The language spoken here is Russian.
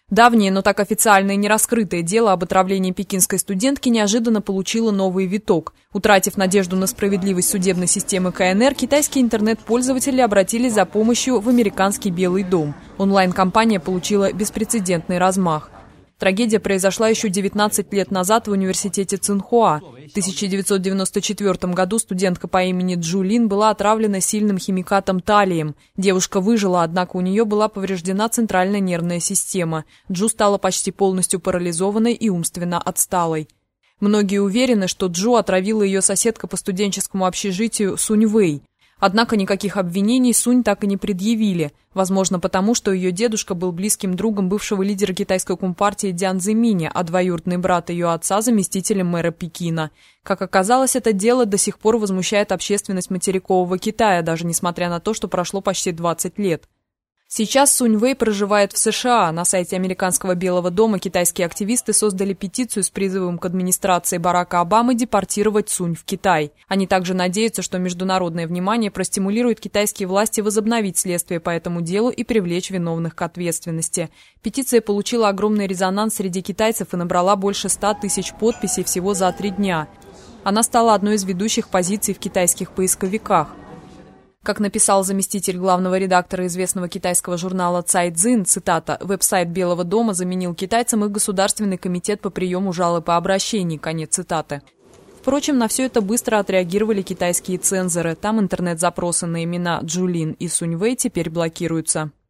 Давнее, но так официально и не раскрытое дело об отравлении пекинской студентки неожиданно получило новый виток. Утратив надежду на справедливость судебной системы КНР, китайские интернет-пользователи обратились за помощью в американский Белый дом. Онлайн-кампания получила беспрецедентный размах. Трагедия произошла еще 19 лет назад в университете Цинхуа. В 1994 году студентка по имени Джу Лин была отравлена сильным химикатом талием. Девушка выжила, однако у нее была повреждена центральная нервная система. Джу стала почти полностью парализованной и умственно отсталой. Многие уверены, что Джу отравила ее соседка по студенческому общежитию Сунь Вэй. Однако никаких обвинений Сунь так и не предъявили. Возможно, потому что ее дедушка был близким другом бывшего лидера китайской компартии Дзян Цзиминя, а двоюродный брат ее отца заместителем мэра Пекина. Как оказалось, это дело до сих пор возмущает общественность материкового Китая, даже несмотря на то, что прошло почти 20 лет. Сейчас Сунь Вэй проживает в США. На сайте американского Белого дома китайские активисты создали петицию с призывом к администрации Барака Обамы депортировать Сунь в Китай. Они также надеются, что международное внимание простимулирует китайские власти возобновить следствие по этому делу и привлечь виновных к ответственности. Петиция получила огромный резонанс среди китайцев и набрала больше 100 тысяч подписей всего за 3 дня. Она стала одной из ведущих позиций в китайских поисковиках. Как написал заместитель главного редактора известного китайского журнала «Цай Цзин», цитата, «веб-сайт Белого дома заменил китайцам их Государственный комитет по приему жалоб и обращений», конец цитаты. Впрочем, на все это быстро отреагировали китайские цензоры. Там интернет-запросы на имена Джу Лин и Сунь Вэй теперь блокируются.